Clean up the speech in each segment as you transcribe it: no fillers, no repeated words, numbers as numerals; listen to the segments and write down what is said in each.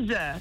Rouge.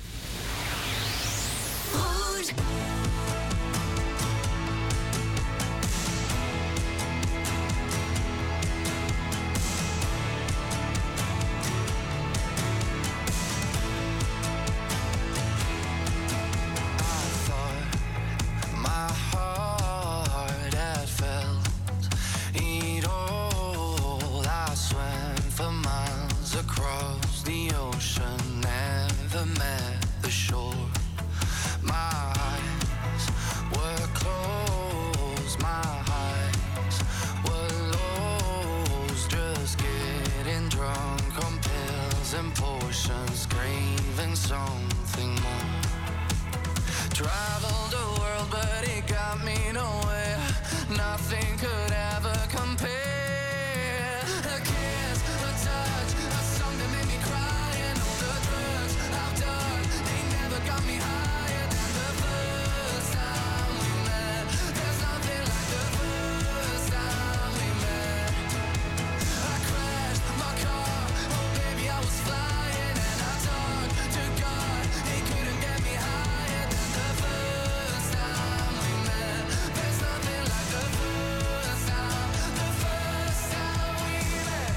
Across the ocean, never met the shore. My eyes were closed, my eyes were lost, just getting drunk on pills and potions, craving something more. Traveled the world, but it got me nowhere. Nothing could ever compare. A kiss, a touch, a song that made me cry, and all the drugs I've done, they never got me higher than the first time we met. There's nothing like the first time we met. I crashed my car, oh baby I was flying, and I talked to God, he couldn't get me higher than the first time we met. There's nothing like the first time we met.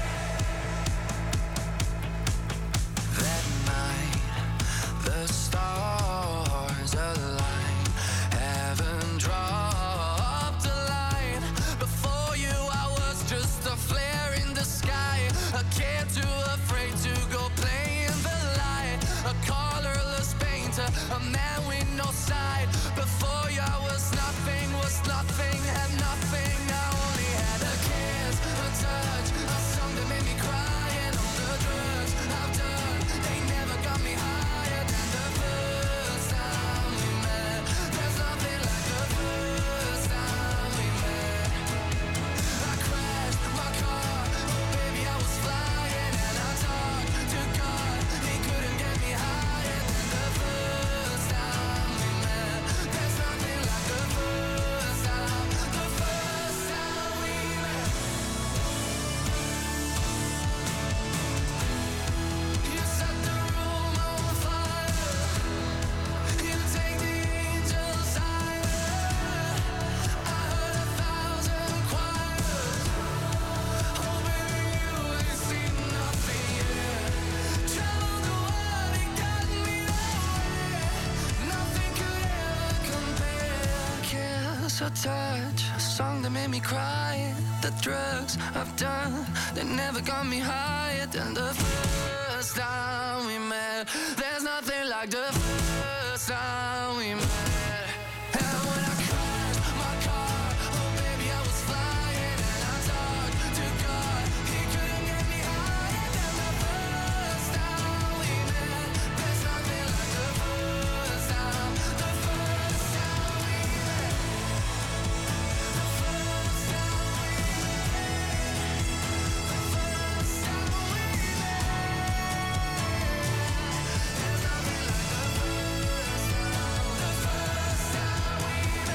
That night, the stars aligned, heaven dropped a line. Before you I was just a flare in the sky, a kid too afraid to go play in the light, a colorless painter, a man with no side. Before you I was nothing, had nothing. I only had a kiss, a touch, a song that made me cry, and all the drugs I've done, they never got me higher than the first time we met. There's nothing like the first time we met. I crashed my car, oh baby I was flying, and I talked to God, he couldn't get me higher than the first time we met. There's nothing like the first time we met. You set the room on fire, you take the angels higher. I heard 1,000 choirs, oh baby you ain't seen nothing yet. Traveled the world, it got me nowhere. Nothing could ever compare. Kiss, a touch, a song that made me cry. The drugs I've done, they never got me higher than the first time we met. There's nothing like the first time we met. And when I crashed my car, oh baby I was flying, and I talked to God, he couldn't get me higher than the first time we met. There's nothing like the first time we met. The first time we met. The first time we met. There's nothing like the first time we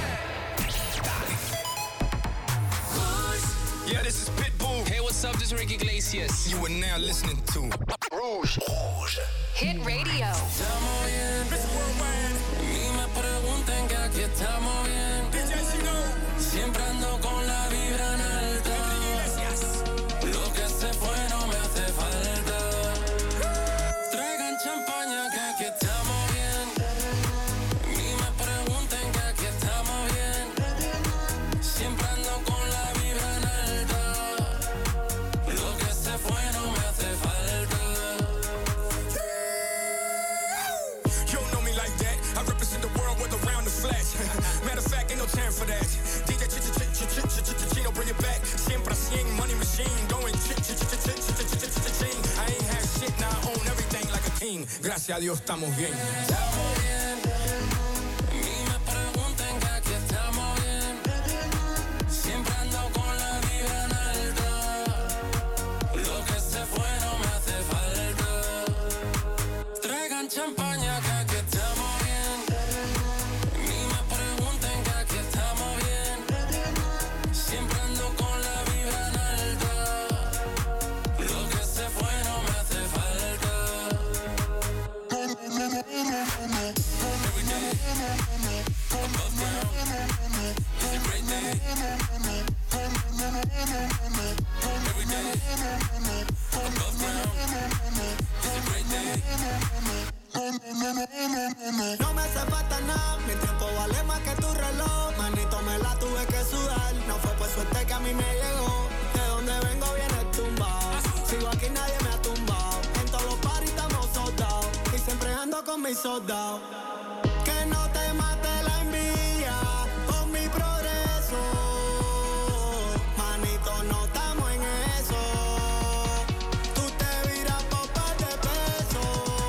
met. Yeah, this is Pitbull. Hey, what's up? This is Ricky Iglesias. You are now listening to Rouge. Hit Radio. Estamos bien, ni me pregunten que aquí estamos bien. Siempre ando con la vibra en alta. Lo que se fue no me hace falta. Traigan champaña que aquí estamos bien. Ni me pregunten que aquí estamos bien. Siempre ando con la vibra en alta. Lo que se fue no me hace falta. You don't know me like that. I represent the world with around the flesh. Matter of fact, ain't no time for that. DJ Chino, bring it back. Siempre a 100, money machine. Going ching. I ain't had shit, now I own everything like a king. Gracias a Dios estamos bien. Estamos bien. Ni me pregunten que aquí estamos bien. Siempre ando con la vibra en alta. Lo que se fue no me hace falta. Traigan champaña que aquí estamos bien. Ni me pregunten que aquí estamos bien. Siempre ando con la vibra en alta. Lo que se fue no me hace falta. ando con mis soldados. Que no te mate la envidia con mi progreso. Manito, no estamos en eso. Tú te viras por par de pesos.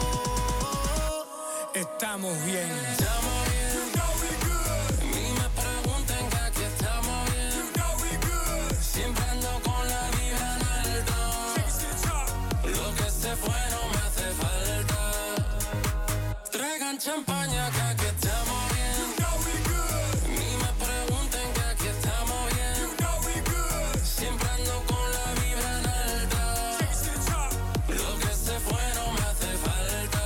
Estamos bien. Estamos bien. You know we good. Ni me pregunten que aquí estamos bien. You know we good. Siempre ando con la vibra en alto. Lo que se fue no me hace falta. Traigan champaña que aquí estamos bien. You know we good. Ni me pregunten que aquí estamos bien. You know we good. Siempre ando con la vibra en alta. Lo que se fue no me hace falta.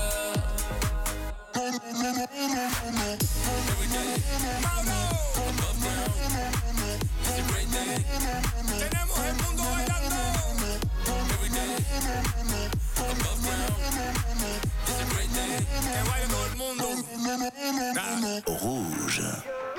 Every day, above ground. It's a great day. Tenemos el mundo bailando. Every day, above ground. It's a great day. Que baile todo el mundo. Rouge.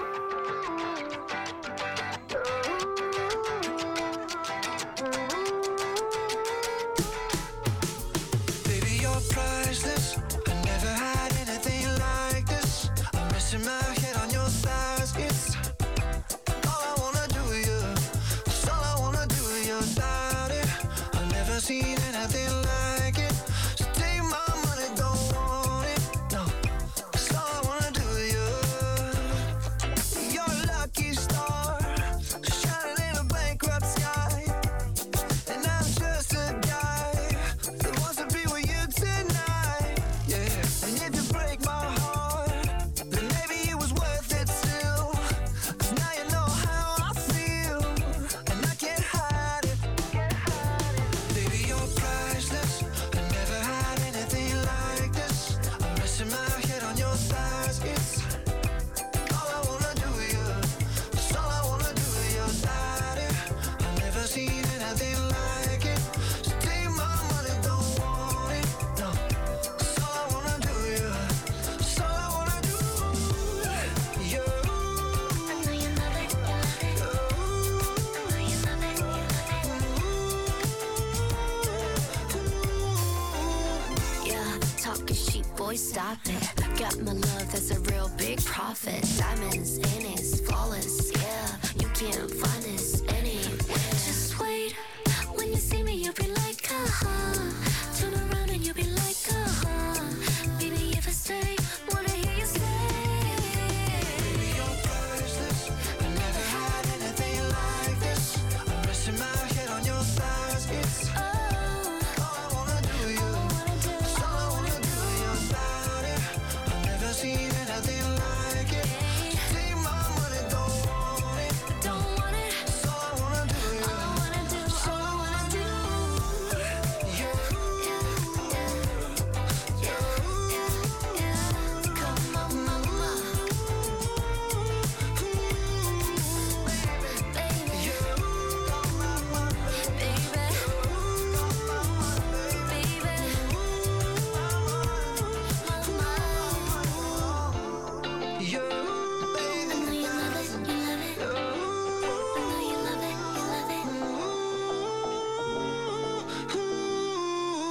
Baby, you're priceless. I never had anything like this. I'm resting my head on your thighs. It's all I wanna do with you. It's all I wanna do with your body. I've never seen anything like it. So take my money, don't want it. No, it's all I wanna do with you. You're a lucky star, shining in a bankrupt sky. And I'm just a guy that wants to be with you tonight. Yeah, and if you break my heart, then maybe it was worth it still. 'Cause now you know how I feel, and I can't hide it. Baby, you're priceless. I never had anything like this. I'm resting my head on your thighs. It's all I wanna do with you. It's all I wanna do with your body. I've never seen anything like it. So take my money, don't want it. No, it's all I wanna do with you. It's all I wanna do. You. I know you love it. I know you love it. Yeah, talking sheep, boy, stop it. Got my love, that's a real big profit. Diamonds in it's flawless, yeah. You can't find this anywhere. Just wait, when you see me, you'll be like, turn around and you'll be like, baby, if I stay, wanna hear you say. Baby, you're priceless. I never had anything like this. I'm resting my head on your thighs. It's all I wanna do with you. It's all I wanna do with your body. I've never seen anything like it. So take my money, don't want it. Don't want it. It's all I wanna do with you. All I wanna do, It's all I wanna do. You. Come on, mama. Baby, You.